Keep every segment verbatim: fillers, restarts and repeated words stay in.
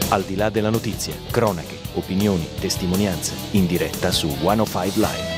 Al di là della notizia, cronache, opinioni, testimonianze, in diretta su centocinque Live.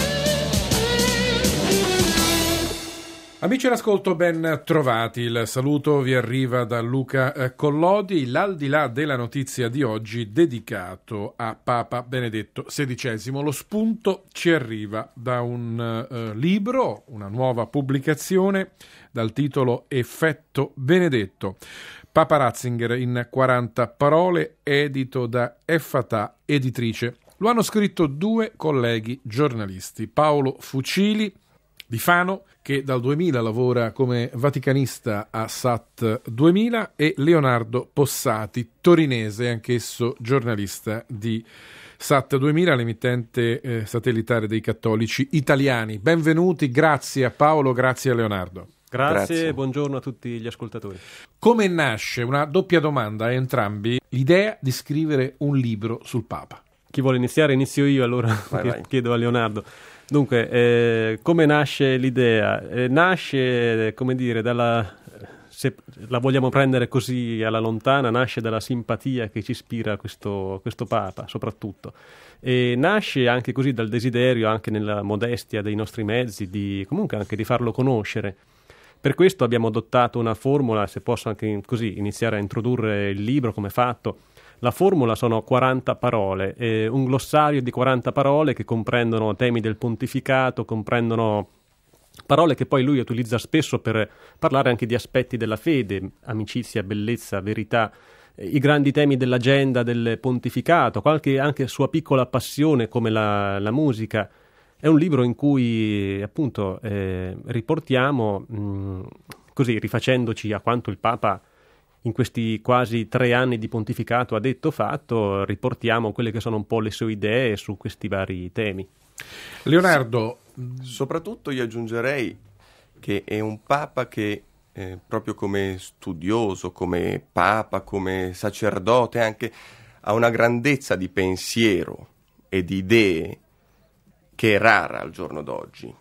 Amici all'ascolto, ben trovati. Il saluto vi arriva da Luca Collodi. L'Al di là della notizia di oggi dedicato a Papa Benedetto sedicesimo. Lo spunto ci arriva da un uh, libro, una nuova pubblicazione dal titolo Effetto Benedetto. Papa Ratzinger in quaranta parole, edito da Effatà Editrice. Lo hanno scritto due colleghi giornalisti, Paolo Fucili di Fano, che dal duemila lavora come vaticanista a Sat duemila, e Leonardo Possati, torinese, anch'esso giornalista di Sat duemila, l'emittente eh, satellitare dei cattolici italiani. Benvenuti, grazie a Paolo, grazie a Leonardo. Grazie, Grazie. Buongiorno a tutti gli ascoltatori. Come nasce, una doppia domanda a entrambi, l'idea di scrivere un libro sul Papa? Chi vuole iniziare? Inizio io, allora vai, vai. Chiedo a Leonardo. Dunque, eh, come nasce l'idea? Eh, nasce, come dire, dalla, se la vogliamo prendere così alla lontana, nasce dalla simpatia che ci ispira questo, questo Papa, soprattutto. E nasce anche così dal desiderio, anche nella modestia dei nostri mezzi, di comunque anche di farlo conoscere. Per questo abbiamo adottato una formula, se posso anche così iniziare a introdurre il libro come fatto. La formula sono quaranta parole, eh, un glossario di quaranta parole che comprendono temi del pontificato, comprendono parole che poi lui utilizza spesso per parlare anche di aspetti della fede, amicizia, bellezza, verità, eh, i grandi temi dell'agenda del pontificato, qualche anche sua piccola passione come la, la musica. È un libro in cui appunto eh, riportiamo, mh, così rifacendoci a quanto il Papa in questi quasi tre anni di pontificato ha detto fatto, riportiamo quelle che sono un po' le sue idee su questi vari temi. Leonardo, soprattutto io aggiungerei che è un Papa che eh, proprio come studioso, come Papa, come sacerdote anche, ha una grandezza di pensiero e di idee che è rara al giorno d'oggi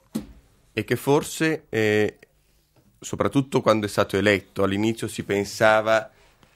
e che forse eh, soprattutto quando è stato eletto, all'inizio si pensava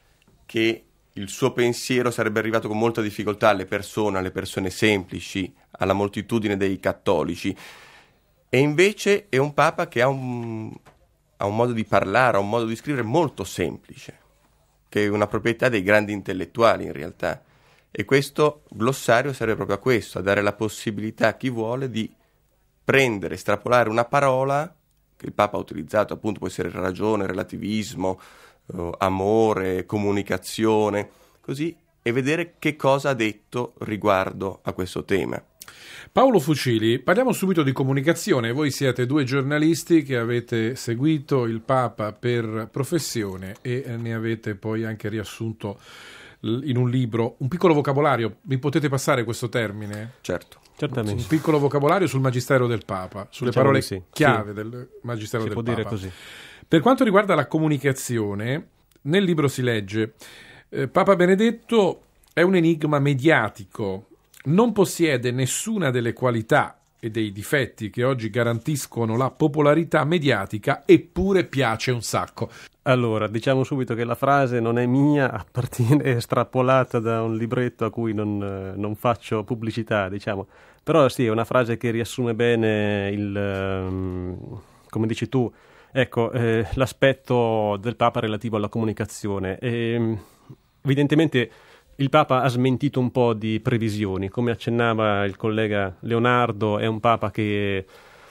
che il suo pensiero sarebbe arrivato con molta difficoltà alle persone, alle persone semplici, alla moltitudine dei cattolici. E invece è un Papa che ha un, ha un modo di parlare, ha un modo di scrivere molto semplice, che è una proprietà dei grandi intellettuali in realtà. E questo glossario serve proprio a questo, a dare la possibilità a chi vuole di prendere, estrapolare una parola che il Papa ha utilizzato, appunto può essere ragione, relativismo, eh, amore, comunicazione, così, e vedere che cosa ha detto riguardo a questo tema. Paolo Fucili, parliamo subito di comunicazione. Voi siete due giornalisti che avete seguito il Papa per professione e ne avete poi anche riassunto in un libro un piccolo vocabolario. Mi potete passare questo termine? Certo. Certamente. Un piccolo vocabolario sul Magistero del Papa, sulle diciamo parole sì. chiave sì. del Magistero si del può Papa. Dire così. Per quanto riguarda la comunicazione, nel libro si legge eh, Papa Benedetto è un enigma mediatico, non possiede nessuna delle qualità e dei difetti che oggi garantiscono la popolarità mediatica, eppure piace un sacco. Allora, diciamo subito che la frase non è mia, appartiene, è estrapolata da un libretto a cui non, non faccio pubblicità, diciamo. Però sì, è una frase che riassume bene il, um, come dici tu, ecco, eh, l'aspetto del Papa relativo alla comunicazione. E, evidentemente il Papa ha smentito un po' di previsioni, come accennava il collega Leonardo, è un Papa che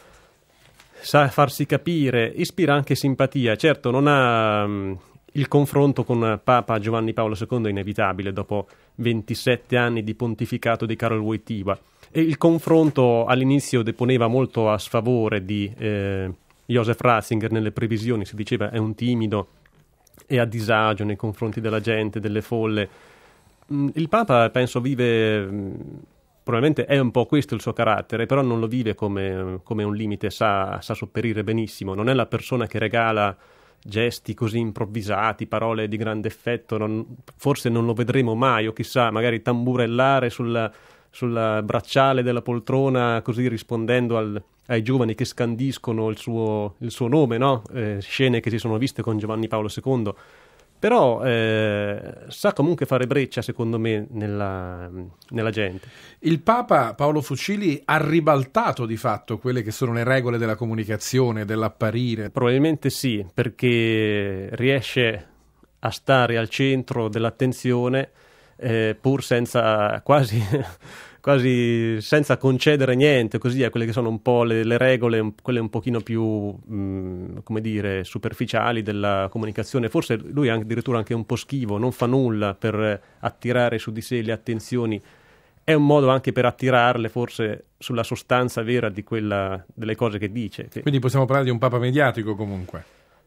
sa farsi capire, ispira anche simpatia. Certo, non ha um, il confronto con Papa Giovanni Paolo secondo è inevitabile dopo ventisette anni di pontificato di Karol Wojtyła, e il confronto all'inizio deponeva molto a sfavore di eh, Joseph Ratzinger nelle previsioni, si diceva è un timido, è a disagio nei confronti della gente, delle folle. Il Papa penso vive, probabilmente è un po' questo il suo carattere, però non lo vive come, come un limite, sa, sa sopperire benissimo, non è la persona che regala gesti così improvvisati, parole di grande effetto, non, forse non lo vedremo mai, o chissà, magari tamburellare sulla, sul bracciale della poltrona così rispondendo al, ai giovani che scandiscono il suo, il suo nome, no? Eh, scene che si sono viste con Giovanni Paolo secondo. però eh, sa comunque fare breccia, secondo me, nella, nella gente. Il Papa Paolo Fucili ha ribaltato di fatto quelle che sono le regole della comunicazione, dell'apparire. Probabilmente sì, perché riesce a stare al centro dell'attenzione eh, pur senza quasi... quasi senza concedere niente, così a quelle che sono un po' le, le regole, quelle un pochino più, mh, come dire, superficiali della comunicazione. Forse lui è anche, addirittura anche un po' schivo, non fa nulla per attirare su di sé le attenzioni. È un modo anche per attirarle forse sulla sostanza vera di quella, delle cose che dice. Quindi possiamo parlare di un papa mediatico comunque?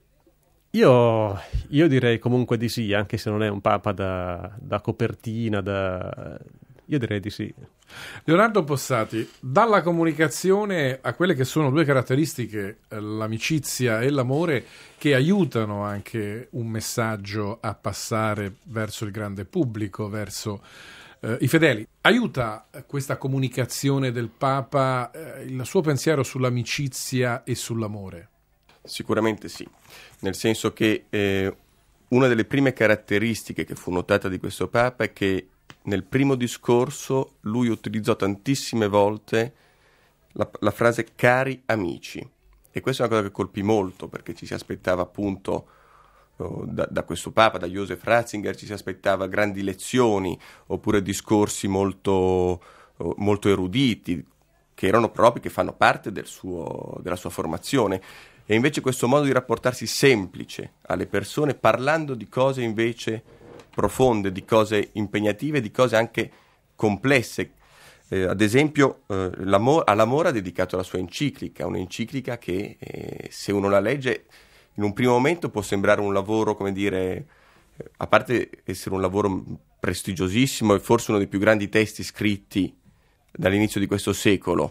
Io, io direi comunque di sì, anche se non è un papa da, da copertina, da... Io direi di sì. Leonardo Bossati, dalla comunicazione a quelle che sono due caratteristiche, l'amicizia e l'amore, che aiutano anche un messaggio a passare verso il grande pubblico, verso eh, i fedeli. Aiuta questa comunicazione del Papa eh, il suo pensiero sull'amicizia e sull'amore? Sicuramente sì, nel senso che eh, una delle prime caratteristiche che fu notata di questo Papa è che nel primo discorso lui utilizzò tantissime volte la, la frase cari amici, e questa è una cosa che colpì molto, perché ci si aspettava appunto oh, da, da questo Papa, da Joseph Ratzinger, ci si aspettava grandi lezioni oppure discorsi molto, oh, molto eruditi, che erano propri, che fanno parte del suo, della sua formazione. E invece questo modo di rapportarsi semplice alle persone, parlando di cose invece profonde, di cose impegnative, di cose anche complesse. Eh, ad esempio, eh, l'amore, all'amore ha dedicato la sua enciclica, un'enciclica che, eh, se uno la legge, in un primo momento può sembrare un lavoro, come dire, eh, a parte essere un lavoro prestigiosissimo e forse uno dei più grandi testi scritti dall'inizio di questo secolo,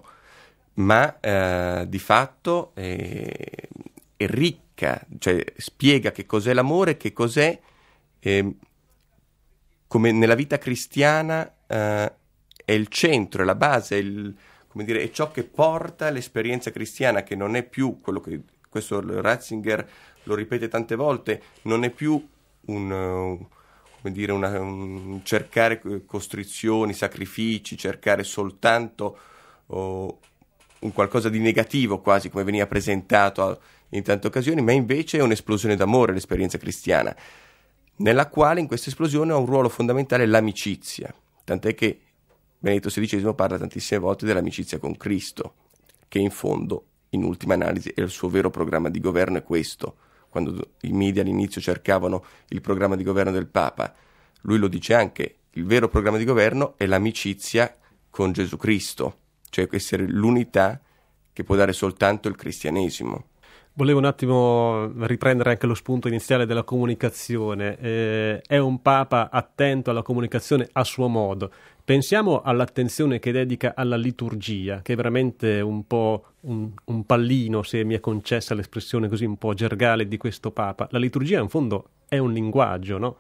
ma eh, di fatto eh, è ricca, cioè spiega che cos'è l'amore, che cos'è, eh, come nella vita cristiana eh, è il centro, è la base, è, il, come dire, è ciò che porta l'esperienza cristiana, che non è più quello che, questo Ratzinger lo ripete tante volte, non è più un, uh, come dire, una, un cercare costrizioni, sacrifici, cercare soltanto uh, un qualcosa di negativo, quasi come veniva presentato in tante occasioni, ma invece è un'esplosione d'amore l'esperienza cristiana, nella quale in questa esplosione ha un ruolo fondamentale l'amicizia, tant'è che Benedetto sedicesimo parla tantissime volte dell'amicizia con Cristo, che in fondo, in ultima analisi, è il suo vero programma di governo, è questo. Quando i media all'inizio cercavano il programma di governo del Papa, lui lo dice anche, il vero programma di governo è l'amicizia con Gesù Cristo, cioè essere l'unità che può dare soltanto il cristianesimo. Volevo un attimo riprendere anche lo spunto iniziale della comunicazione. Eh, è un Papa attento alla comunicazione a suo modo. Pensiamo all'attenzione che dedica alla liturgia, che è veramente un po' un, un pallino, se mi è concessa l'espressione così un po' gergale di questo Papa. La liturgia in fondo è un linguaggio, no?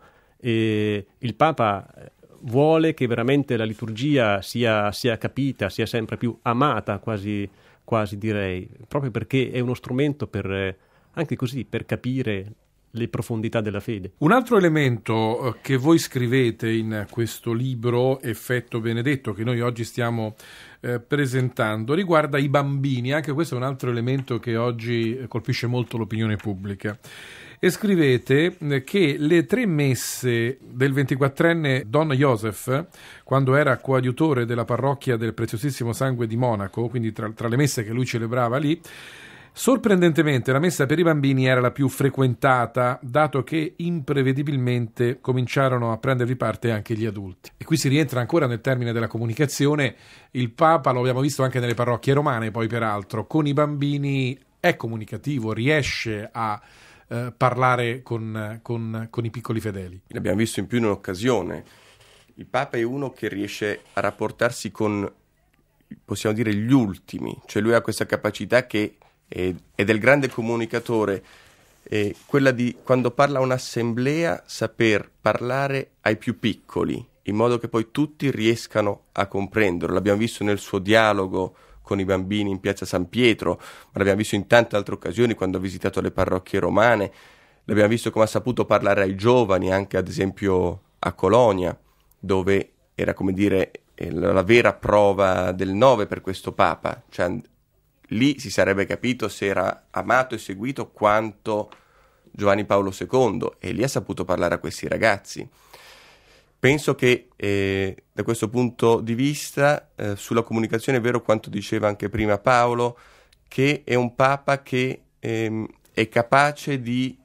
E il Papa vuole che veramente la liturgia sia, sia capita, sia sempre più amata, quasi... quasi direi, proprio perché è uno strumento per, anche così, per capire le profondità della fede. Un altro elemento che voi scrivete in questo libro, Effetto Benedetto, che noi oggi stiamo eh, presentando, riguarda i bambini. Anche questo è un altro elemento che oggi colpisce molto l'opinione pubblica. E scrivete che le tre messe del ventiquattrenne Don Joseph, quando era coadiutore della parrocchia del Preziosissimo Sangue di Monaco, quindi tra, tra le messe che lui celebrava lì, sorprendentemente la messa per i bambini era la più frequentata, dato che imprevedibilmente cominciarono a prendervi parte anche gli adulti. E qui si rientra ancora nel termine della comunicazione. Il Papa, lo abbiamo visto anche nelle parrocchie romane, poi peraltro, con i bambini è comunicativo, riesce a Uh, parlare con, con, con i piccoli fedeli. L'abbiamo visto in più in un'occasione. Il Papa è uno che riesce a rapportarsi con, possiamo dire, gli ultimi, cioè lui ha questa capacità che è, è del grande comunicatore, è quella di, quando parla a un'assemblea, saper parlare ai più piccoli, in modo che poi tutti riescano a comprenderlo. L'abbiamo visto nel suo dialogo con i bambini in piazza San Pietro, ma l'abbiamo visto in tante altre occasioni quando ha visitato le parrocchie romane. L'abbiamo visto come ha saputo parlare ai giovani, anche ad esempio a Colonia, dove era, come dire, la vera prova del nove per questo Papa. Cioè, lì si sarebbe capito se era amato e seguito quanto Giovanni Paolo secondo, e lì ha saputo parlare a questi ragazzi. Penso che eh, da questo punto di vista eh, sulla comunicazione è vero quanto diceva anche prima Paolo, che è un Papa che ehm, è capace di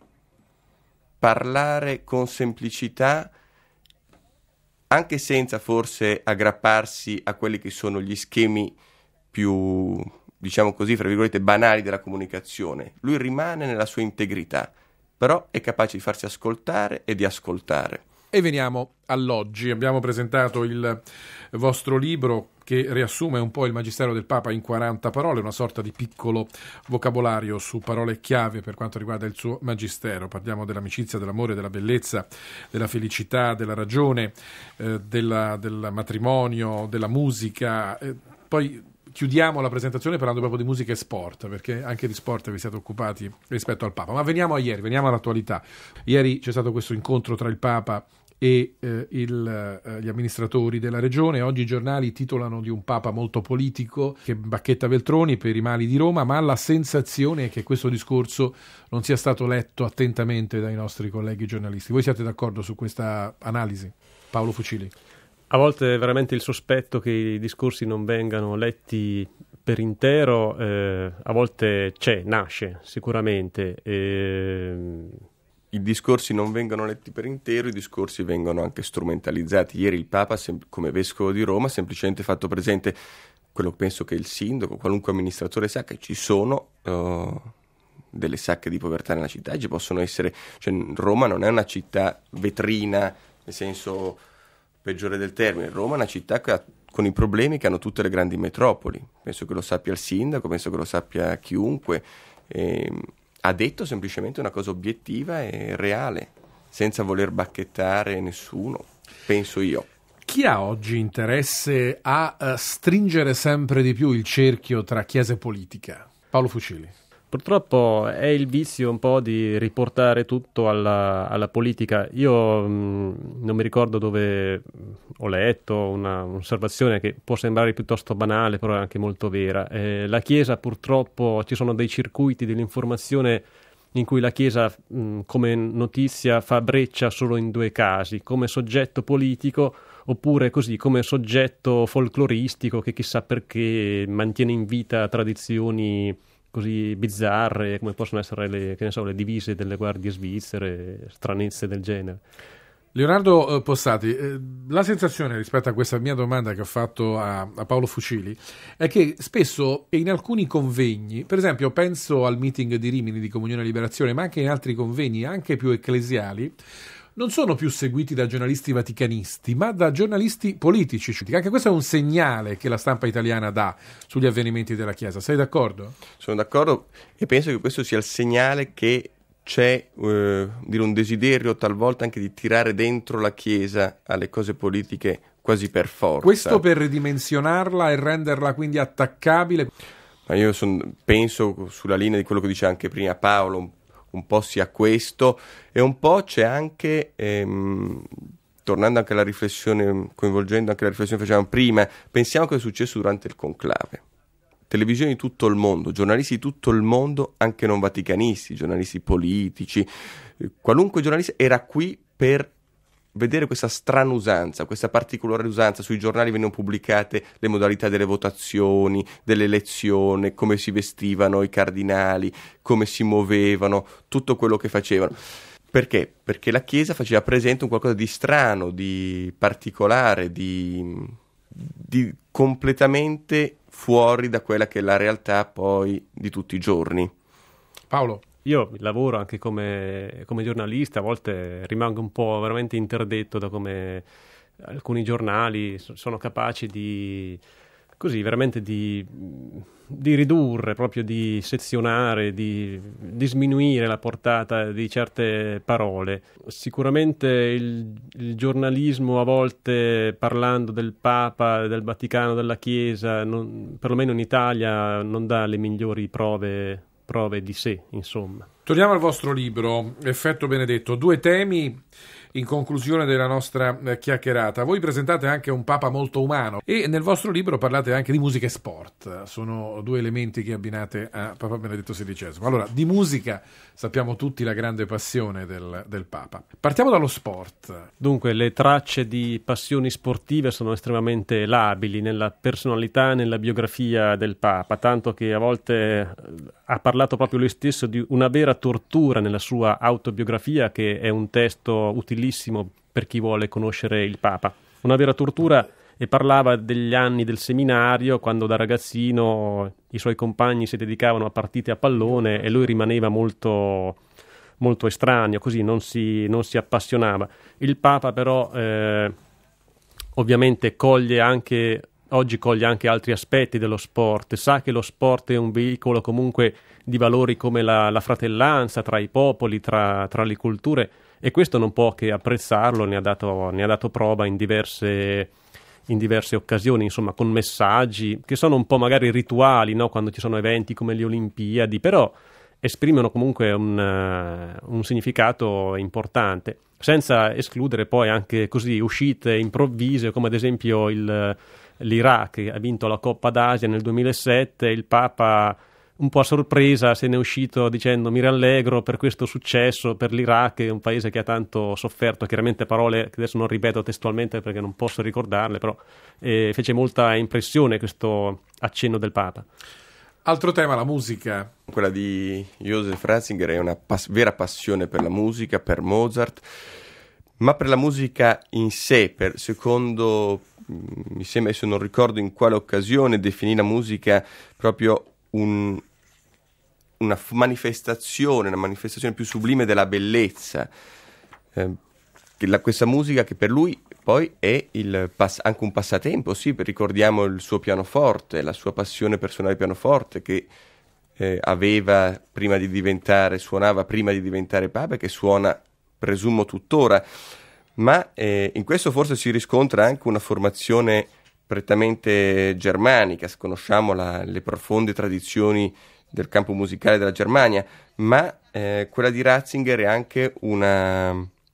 parlare con semplicità, anche senza forse aggrapparsi a quelli che sono gli schemi più, diciamo così, fra virgolette, banali della comunicazione. Lui rimane nella sua integrità, però è capace di farsi ascoltare e di ascoltare. E veniamo all'oggi. Abbiamo presentato il vostro libro che riassume un po' il Magistero del Papa in quaranta parole, una sorta di piccolo vocabolario su parole chiave per quanto riguarda il suo Magistero. Parliamo dell'amicizia, dell'amore, della bellezza, della felicità, della ragione, eh, della, del matrimonio, della musica. Eh, poi chiudiamo la presentazione parlando proprio di musica e sport, perché anche di sport vi siete occupati rispetto al Papa. Ma veniamo a ieri, veniamo all'attualità. Ieri c'è stato questo incontro tra il Papa e eh, il, eh, gli amministratori della regione. Oggi i giornali titolano di un Papa molto politico che bacchetta Veltroni per i mali di Roma, ma la sensazione è che questo discorso non sia stato letto attentamente dai nostri colleghi giornalisti. Voi siete d'accordo su questa analisi? Paolo Fucili. A volte veramente il sospetto che i discorsi non vengano letti per intero, eh, a volte c'è, nasce sicuramente. E... I discorsi non vengono letti per intero, i discorsi vengono anche strumentalizzati. Ieri il Papa, sem- come Vescovo di Roma, ha semplicemente fatto presente quello che penso che il sindaco, qualunque amministratore sa, che ci sono uh, delle sacche di povertà nella città, e ci possono essere, cioè Roma non è una città vetrina, nel senso peggiore del termine. Roma è una città che ha, con i problemi che hanno tutte le grandi metropoli. Penso che lo sappia il sindaco, penso che lo sappia chiunque. E, ha detto semplicemente una cosa obiettiva e reale, senza voler bacchettare nessuno, penso io. Chi ha oggi interesse a uh, stringere sempre di più il cerchio tra chiesa e politica? Paolo Fucili. Purtroppo è il vizio un po' di riportare tutto alla, alla politica. Io mh, non mi ricordo dove ho letto una, un'osservazione che può sembrare piuttosto banale, però è anche molto vera. Eh, la Chiesa, purtroppo, ci sono dei circuiti dell'informazione in cui la Chiesa mh, come notizia fa breccia solo in due casi: come soggetto politico, oppure così come soggetto folcloristico che chissà perché mantiene in vita tradizioni così bizzarre come possono essere le, che ne so, le divise delle guardie svizzere, stranezze del genere. Leonardo eh, Possati, eh, la sensazione rispetto a questa mia domanda che ho fatto a, a Paolo Fucili è che spesso in alcuni convegni, per esempio penso al meeting di Rimini di Comunione e Liberazione, ma anche in altri convegni anche più ecclesiali, non sono più seguiti da giornalisti vaticanisti, ma da giornalisti politici. Anche questo è un segnale che la stampa italiana dà sugli avvenimenti della Chiesa. Sei d'accordo? Sono d'accordo, e penso che questo sia il segnale che c'è eh, dire un desiderio talvolta anche di tirare dentro la Chiesa alle cose politiche quasi per forza. Questo per ridimensionarla e renderla quindi attaccabile? Ma io son, penso sulla linea di quello che dice anche prima Paolo, un un po' sia questo, e un po' c'è anche, ehm, tornando anche alla riflessione, coinvolgendo anche la riflessione che facevamo prima, pensiamo a cosa è successo durante il conclave. Televisioni di tutto il mondo, giornalisti di tutto il mondo, anche non vaticanisti, giornalisti politici, eh, qualunque giornalista era qui per vedere questa strana usanza, questa particolare usanza. Sui giornali venivano pubblicate le modalità delle votazioni, dell'elezione, come si vestivano i cardinali, come si muovevano, tutto quello che facevano. Perché? Perché la Chiesa faceva presente un qualcosa di strano, di particolare, di, di completamente fuori da quella che è la realtà poi di tutti i giorni. Paolo? Io lavoro anche come, come giornalista, a volte rimango un po' veramente interdetto da come alcuni giornali sono capaci di, così, veramente di, di ridurre, proprio di sezionare, di, di sminuire la portata di certe parole. Sicuramente il, il giornalismo, a volte parlando del Papa, del Vaticano, della Chiesa, non, perlomeno in Italia, non dà le migliori prove prove di sé, insomma. Torniamo al vostro libro, Effetto Benedetto, due temi in conclusione della nostra eh, chiacchierata. Voi presentate anche un Papa molto umano e nel vostro libro parlate anche di musica e sport. Sono due elementi che abbinate a Papa Benedetto sedicesimo. Allora, di musica sappiamo tutti la grande passione del, del Papa. Partiamo dallo sport. Dunque, le tracce di passioni sportive sono estremamente labili nella personalità e nella biografia del Papa, tanto che a volte ha parlato proprio lui stesso di una vera tortura nella sua autobiografia, che è un testo utilissimo per chi vuole conoscere il Papa. Una vera tortura, e parlava degli anni del seminario, quando da ragazzino i suoi compagni si dedicavano a partite a pallone e lui rimaneva molto, molto estraneo, così non si, non si appassionava. Il Papa però eh, ovviamente coglie anche... Oggi coglie anche altri aspetti dello sport, sa che lo sport è un veicolo comunque di valori come la, la fratellanza tra i popoli, tra, tra le culture, e questo non può che apprezzarlo, ne ha dato, ne ha dato prova in diverse, in diverse occasioni, insomma, con messaggi che sono un po' magari rituali, no? Quando ci sono eventi come le Olimpiadi, però esprimono comunque un, uh, un significato importante, senza escludere poi anche così uscite improvvise, come ad esempio il... l'Iraq, che ha vinto la Coppa d'Asia nel duemilasette, il Papa un po' a sorpresa se ne è uscito dicendo: mi rallegro per questo successo per l'Iraq, è un paese che ha tanto sofferto, chiaramente parole che adesso non ripeto testualmente perché non posso ricordarle, però eh, fece molta impressione questo accenno del Papa. Altro tema, la musica. Quella di Joseph Ratzinger è una pas- vera passione per la musica, per Mozart, ma per la musica in sé, per, secondo, mi sembra, se non ricordo in quale occasione, definì la musica proprio un, una f- manifestazione, una manifestazione più sublime della bellezza. Eh, che la, questa musica che per lui poi è il pass- anche un passatempo, sì, ricordiamo il suo pianoforte, la sua passione per suonare il pianoforte che eh, aveva prima di diventare, suonava prima di diventare Papa, che suona presumo tuttora, ma eh, in questo forse si riscontra anche una formazione prettamente germanica. Conosciamo la, le profonde tradizioni del campo musicale della Germania, ma eh, quella di Ratzinger è anche una,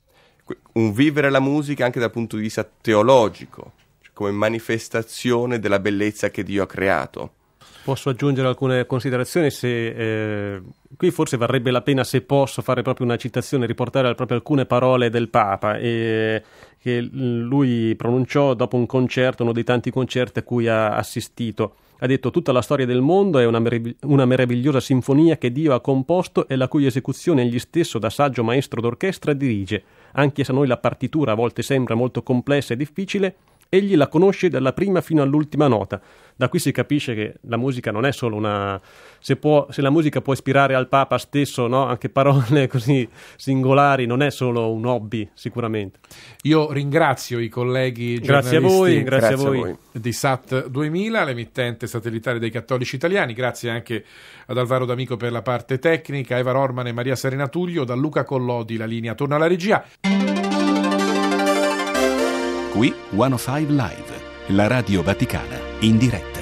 un vivere la musica anche dal punto di vista teologico, cioè come manifestazione della bellezza che Dio ha creato. Posso aggiungere alcune considerazioni? Se, eh, qui forse varrebbe la pena, se posso, fare proprio una citazione, riportare proprio alcune parole del Papa eh, che lui pronunciò dopo un concerto, uno dei tanti concerti a cui ha assistito. Ha detto: tutta la storia del mondo è una, meravigli- una meravigliosa sinfonia che Dio ha composto e la cui esecuzione egli stesso da saggio maestro d'orchestra dirige. Anche se a noi la partitura a volte sembra molto complessa e difficile, egli la conosce dalla prima fino all'ultima nota. Da qui si capisce che la musica non è solo una... Se, può, se la musica può ispirare al Papa stesso, no? Anche parole così singolari, non è solo un hobby, sicuramente. Io ringrazio i colleghi grazie a voi, grazie, grazie a voi. voi di Sat duemila, l'emittente satellitare dei cattolici italiani. Grazie anche ad Alvaro D'Amico per la parte tecnica, Eva Rorman e Maria Serena Tullio. Da Luca Collodi la linea torna alla regia. Qui centocinque Live, la radio vaticana in diretta.